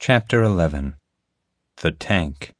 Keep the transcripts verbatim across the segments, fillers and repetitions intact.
Chapter eleven. The Tank.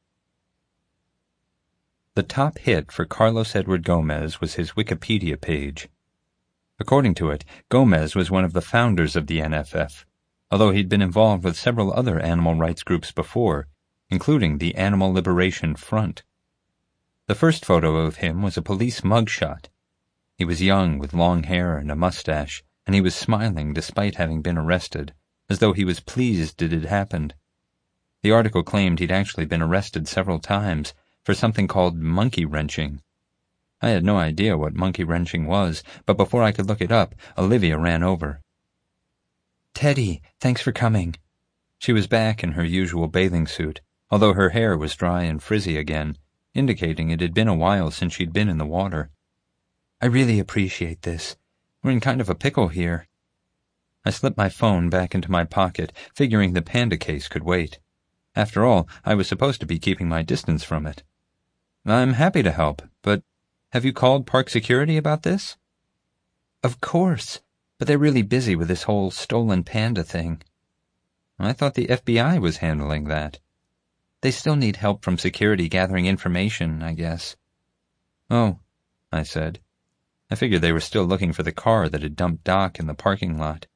The top hit for Carlos Edward Gomez was his Wikipedia page. According to it, Gomez was one of the founders of the N F F, although he'd been involved with several other animal rights groups before, including the Animal Liberation Front. The first photo of him was a police mugshot. He was young, with long hair and a mustache, and he was smiling despite having been arrested, as though he was pleased it had happened. The article claimed he'd actually been arrested several times for something called monkey wrenching. I had no idea what monkey wrenching was, but before I could look it up, Olivia ran over. "Teddy, thanks for coming." She was back in her usual bathing suit, although her hair was dry and frizzy again, indicating it had been a while since she'd been in the water. "I really appreciate this. We're in kind of a pickle here." I slipped my phone back into my pocket, figuring the panda case could wait. After all, I was supposed to be keeping my distance from it. "I'm happy to help, but have you called park security about this?" "Of course, but they're really busy with this whole stolen panda thing." "I thought the F B I was handling that." "They still need help from security gathering information, I guess." "Oh," I said. I figured they were still looking for the car that had dumped Doc in the parking lot.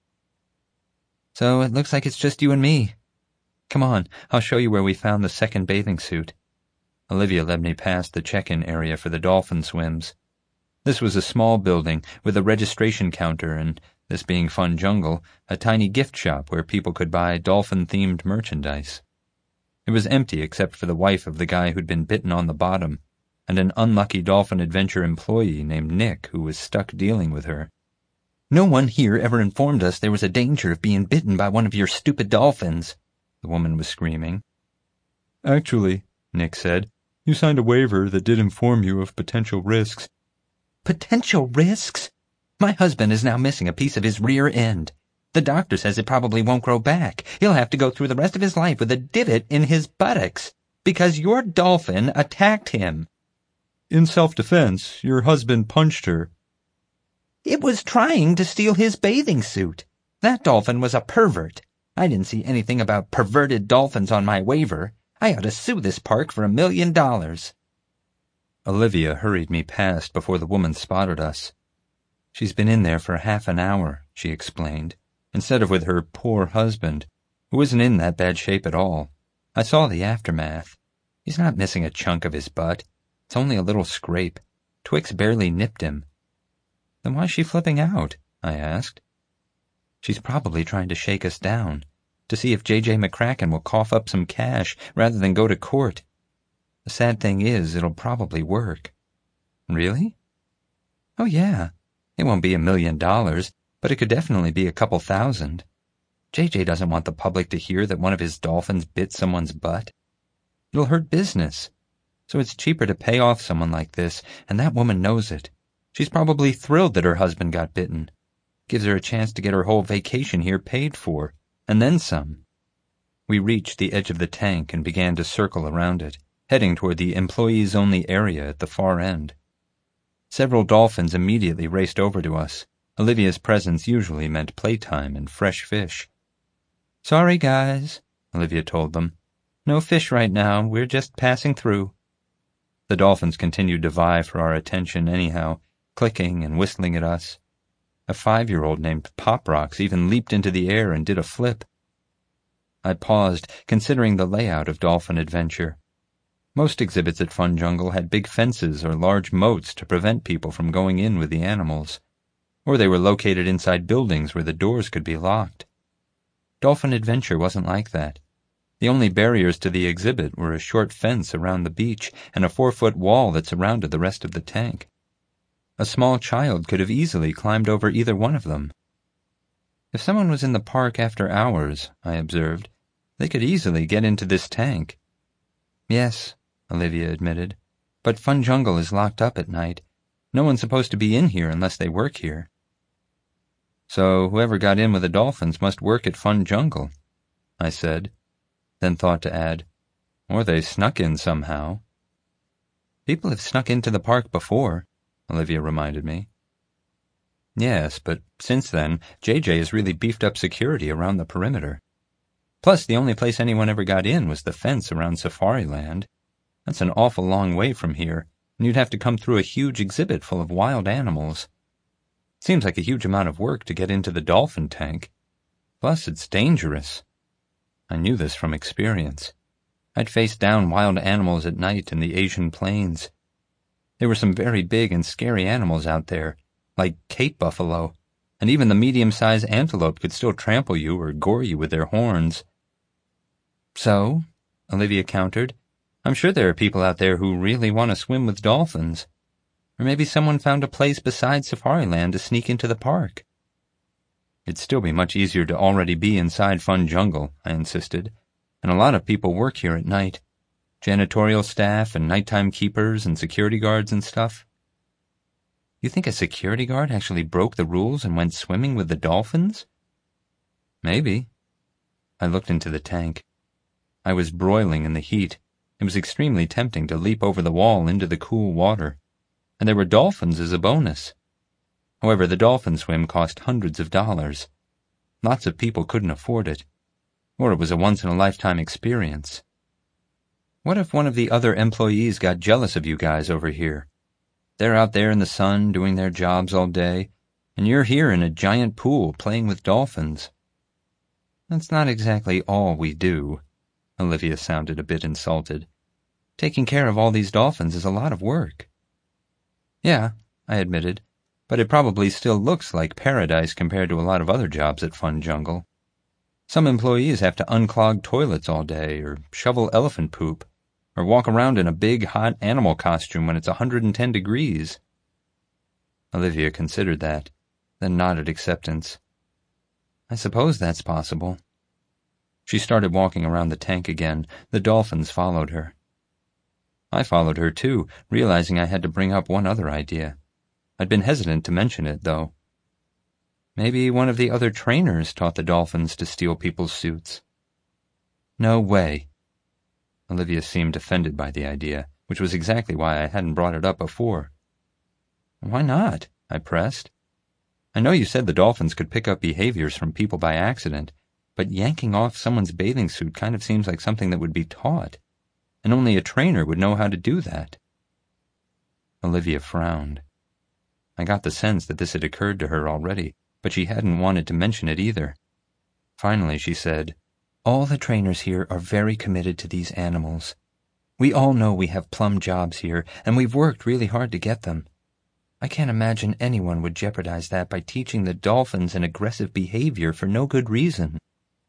"So it looks like it's just you and me. Come on, I'll show you where we found the second bathing suit." Olivia led me past the check-in area for the dolphin swims. This was a small building with a registration counter and, this being Fun Jungle, a tiny gift shop where people could buy dolphin-themed merchandise. It was empty except for the wife of the guy who'd been bitten on the bottom, and an unlucky Dolphin Adventure employee named Nick who was stuck dealing with her. "No one here ever informed us there was a danger of being bitten by one of your stupid dolphins," the woman was screaming. "Actually," Nick said, "you signed a waiver that did inform you of potential risks." "Potential risks? My husband is now missing a piece of his rear end. The doctor says it probably won't grow back. He'll have to go through the rest of his life with a divot in his buttocks, because your dolphin attacked him." "In self-defense, your husband punched her." "It was trying to steal his bathing suit. That dolphin was a pervert. I didn't see anything about perverted dolphins on my waiver. I ought to sue this park for a million dollars." Olivia hurried me past before the woman spotted us. "She's been in there for half an hour," she explained, "instead of with her poor husband, who isn't in that bad shape at all. I saw the aftermath. He's not missing a chunk of his butt. It's only a little scrape. Twix barely nipped him." "Then why's she flipping out?" I asked. "She's probably trying to shake us down, to see if J J McCracken will cough up some cash rather than go to court. The sad thing is, it'll probably work." "Really?" "Oh, yeah. It won't be a million dollars, but it could definitely be a couple thousand. J J doesn't want the public to hear that one of his dolphins bit someone's butt. It'll hurt business. So it's cheaper to pay off someone like this, and that woman knows it. She's probably thrilled that her husband got bitten. Gives her a chance to get her whole vacation here paid for, and then some." We reached the edge of the tank and began to circle around it, heading toward the employees-only area at the far end. Several dolphins immediately raced over to us. Olivia's presence usually meant playtime and fresh fish. "Sorry, guys," Olivia told them. "No fish right now, we're just passing through." The dolphins continued to vie for our attention anyhow, clicking and whistling at us. A five-year-old named Pop Rocks even leaped into the air and did a flip. I paused, considering the layout of Dolphin Adventure. Most exhibits at Fun Jungle had big fences or large moats to prevent people from going in with the animals, or they were located inside buildings where the doors could be locked. Dolphin Adventure wasn't like that. The only barriers to the exhibit were a short fence around the beach and a four-foot wall that surrounded the rest of the tank. A small child could have easily climbed over either one of them. "If someone was in the park after hours," I observed, "they could easily get into this tank." "Yes," Olivia admitted, "but Fun Jungle is locked up at night. No one's supposed to be in here unless they work here." "So whoever got in with the dolphins must work at Fun Jungle," I said, then thought to add, "or they snuck in somehow." "People have snuck into the park before," Olivia reminded me. "Yes, but since then, J J has really beefed up security around the perimeter." Plus, the only place anyone ever got in was the fence around Safariland. That's an awful long way from here, and you'd have to come through a huge exhibit full of wild animals. Seems like a huge amount of work to get into the dolphin tank. Plus, it's dangerous. I knew this from experience. I'd faced down wild animals at night in the Asian plains. There were some very big and scary animals out there, like Cape buffalo, and even the medium-sized antelope could still trample you or gore you with their horns. So, Olivia countered, I'm sure there are people out there who really want to swim with dolphins. Or maybe someone found a place besides Safariland to sneak into the park. It'd still be much easier to already be inside Fun Jungle, I insisted, and a lot of people work here at night. Janitorial staff and nighttime keepers and security guards and stuff. You think a security guard actually broke the rules and went swimming with the dolphins? Maybe. I looked into the tank. I was broiling in the heat. It was extremely tempting to leap over the wall into the cool water. And there were dolphins as a bonus. However, the dolphin swim cost hundreds of dollars. Lots of people couldn't afford it. Or it was a once-in-a-lifetime experience. What if one of the other employees got jealous of you guys over here? They're out there in the sun doing their jobs all day, and you're here in a giant pool playing with dolphins. That's not exactly all we do. Olivia sounded a bit insulted. Taking care of all these dolphins is a lot of work. Yeah, I admitted, but it probably still looks like paradise compared to a lot of other jobs at Fun Jungle. Some employees have to unclog toilets all day, or shovel elephant poop, or walk around in a big, hot animal costume when it's one hundred ten degrees. Olivia considered that, then nodded acceptance. I suppose that's possible. She started walking around the tank again. The dolphins followed her. I followed her, too, realizing I had to bring up one other idea. I'd been hesitant to mention it, though. Maybe one of the other trainers taught the dolphins to steal people's suits. No way. Olivia seemed offended by the idea, which was exactly why I hadn't brought it up before. Why not? I pressed. I know you said the dolphins could pick up behaviors from people by accident, but yanking off someone's bathing suit kind of seems like something that would be taught, and only a trainer would know how to do that. Olivia frowned. I got the sense that this had occurred to her already, but she hadn't wanted to mention it either. Finally, she said, All the trainers here are very committed to these animals. We all know we have plum jobs here, and we've worked really hard to get them. I can't imagine anyone would jeopardize that by teaching the dolphins an aggressive behavior for no good reason.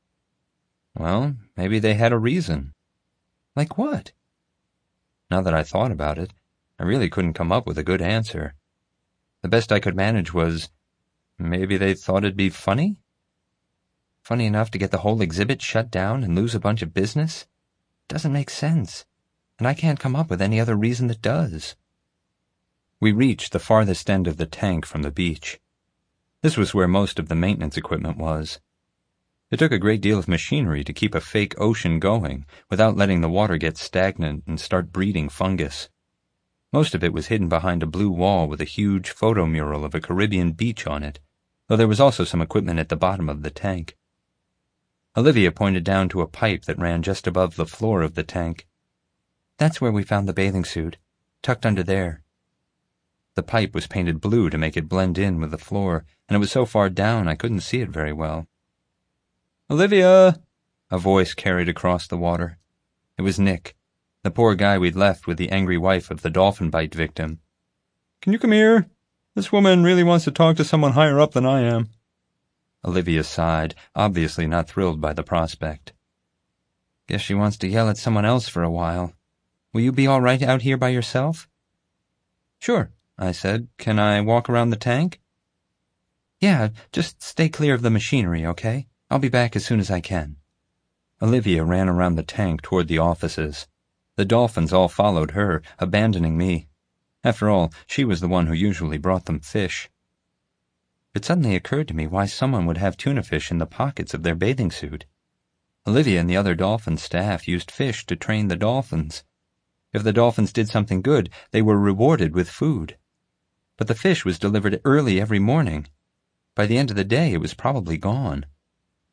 Well, maybe they had a reason. Like what? Now that I thought about it, I really couldn't come up with a good answer. The best I could manage was, maybe they thought it'd be funny? Funny enough to get the whole exhibit shut down and lose a bunch of business? Doesn't make sense, and I can't come up with any other reason that does. We reached the farthest end of the tank from the beach. This was where most of the maintenance equipment was. It took a great deal of machinery to keep a fake ocean going without letting the water get stagnant and start breeding fungus. Most of it was hidden behind a blue wall with a huge photo mural of a Caribbean beach on it, though there was also some equipment at the bottom of the tank. Olivia pointed down to a pipe that ran just above the floor of the tank. That's where we found the bathing suit, tucked under there. The pipe was painted blue to make it blend in with the floor, and it was so far down I couldn't see it very well. Olivia! A voice carried across the water. It was Nick, the poor guy we'd left with the angry wife of the dolphin bite victim. Can you come here? This woman really wants to talk to someone higher up than I am. Olivia sighed, obviously not thrilled by the prospect. Guess she wants to yell at someone else for a while. Will you be all right out here by yourself? Sure, I said. Can I walk around the tank? Yeah, just stay clear of the machinery, okay? I'll be back as soon as I can. Olivia ran around the tank toward the offices. The dolphins all followed her, abandoning me. After all, she was the one who usually brought them fish. It suddenly occurred to me why someone would have tuna fish in the pockets of their bathing suit. Olivia and the other dolphin staff used fish to train the dolphins. If the dolphins did something good, they were rewarded with food. But the fish was delivered early every morning. By the end of the day, it was probably gone.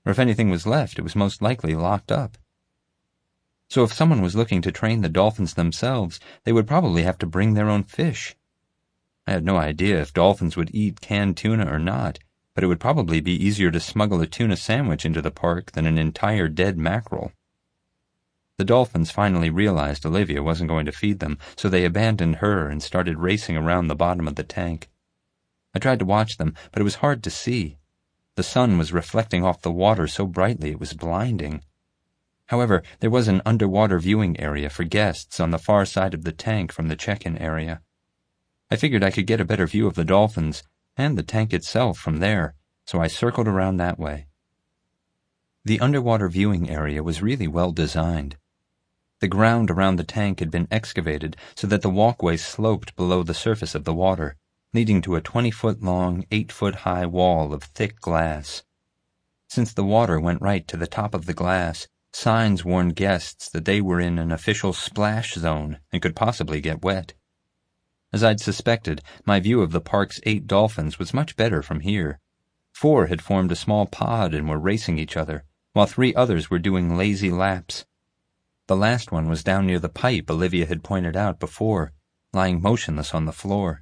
or if anything was left, it was most likely locked up. So if someone was looking to train the dolphins themselves, they would probably have to bring their own fish. I had no idea if dolphins would eat canned tuna or not, but it would probably be easier to smuggle a tuna sandwich into the park than an entire dead mackerel. The dolphins finally realized Olivia wasn't going to feed them, so they abandoned her and started racing around the bottom of the tank. I tried to watch them, but it was hard to see. The sun was reflecting off the water so brightly it was blinding. However, there was an underwater viewing area for guests on the far side of the tank from the check-in area. I figured I could get a better view of the dolphins and the tank itself from there, so I circled around that way. The underwater viewing area was really well designed. The ground around the tank had been excavated so that the walkway sloped below the surface of the water, leading to a twenty-foot-long, eight-foot-high wall of thick glass. Since the water went right to the top of the glass, signs warned guests that they were in an official splash zone and could possibly get wet. As I'd suspected, my view of the park's eight dolphins was much better from here. Four had formed a small pod and were racing each other, while three others were doing lazy laps. The last one was down near the pipe Olivia had pointed out before, lying motionless on the floor.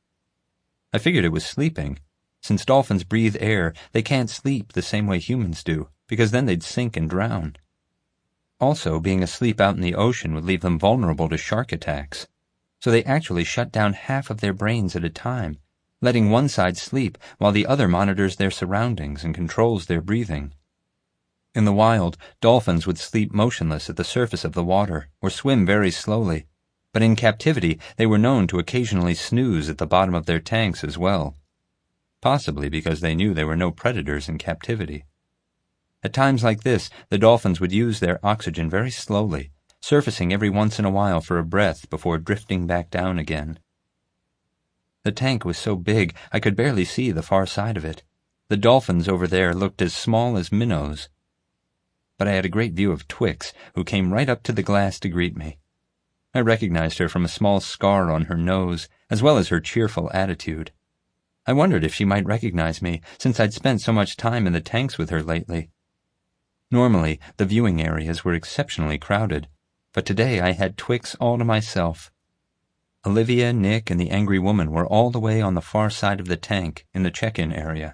I figured it was sleeping. Since dolphins breathe air, they can't sleep the same way humans do, because then they'd sink and drown. Also, being asleep out in the ocean would leave them vulnerable to shark attacks. So they actually shut down half of their brains at a time, letting one side sleep while the other monitors their surroundings and controls their breathing. In the wild, dolphins would sleep motionless at the surface of the water or swim very slowly, but in captivity they were known to occasionally snooze at the bottom of their tanks as well, possibly because they knew there were no predators in captivity. At times like this, the dolphins would use their oxygen very slowly, surfacing every once in a while for a breath before drifting back down again. The tank was so big I could barely see the far side of it. The dolphins over there looked as small as minnows. But I had a great view of Twix, who came right up to the glass to greet me. I recognized her from a small scar on her nose, as well as her cheerful attitude. I wondered if she might recognize me, since I'd spent so much time in the tanks with her lately. Normally, the viewing areas were exceptionally crowded, but today I had Twix all to myself. Olivia, Nick, and the angry woman were all the way on the far side of the tank, in the check-in area.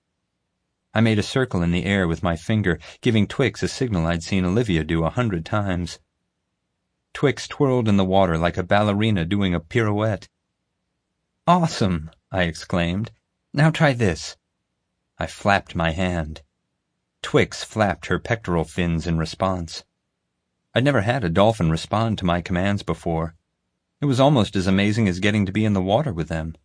I made a circle in the air with my finger, giving Twix a signal I'd seen Olivia do a hundred times. Twix twirled in the water like a ballerina doing a pirouette. "Awesome!" I exclaimed. "Now try this." I flapped my hand. Twix flapped her pectoral fins in response. I'd never had a dolphin respond to my commands before. It was almost as amazing as getting to be in the water with them.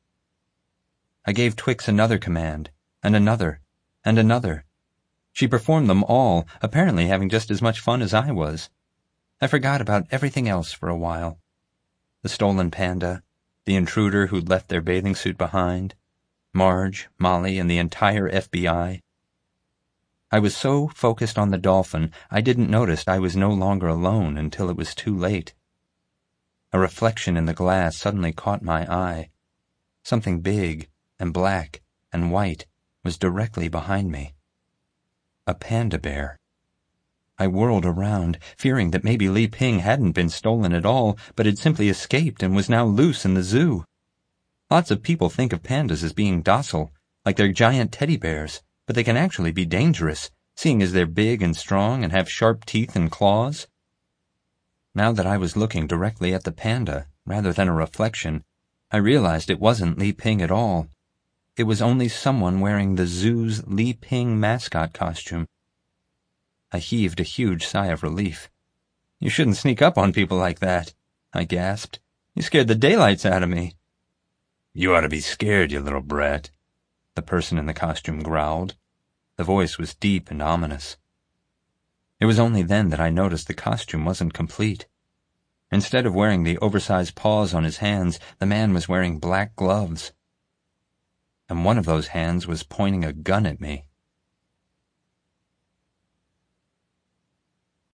I gave Twix another command, and another, and another. She performed them all, apparently having just as much fun as I was. I forgot about everything else for a while. The stolen panda, the intruder who'd left their bathing suit behind, Marge, Molly, and the entire F B I. I was so focused on the dolphin, I didn't notice I was no longer alone until it was too late. A reflection in the glass suddenly caught my eye. Something big and black and white was directly behind me. A panda bear. I whirled around, fearing that maybe Li Ping hadn't been stolen at all, but had simply escaped and was now loose in the zoo. Lots of people think of pandas as being docile, like they're giant teddy bears, but they can actually be dangerous, seeing as they're big and strong and have sharp teeth and claws. Now that I was looking directly at the panda, rather than a reflection, I realized it wasn't Li Ping at all. It was only someone wearing the zoo's Li Ping mascot costume. I heaved a huge sigh of relief. "You shouldn't sneak up on people like that," I gasped. "You scared the daylights out of me." "You ought to be scared, you little brat," the person in the costume growled. The voice was deep and ominous. It was only then that I noticed the costume wasn't complete. Instead of wearing the oversized paws on his hands, the man was wearing black gloves. And one of those hands was pointing a gun at me.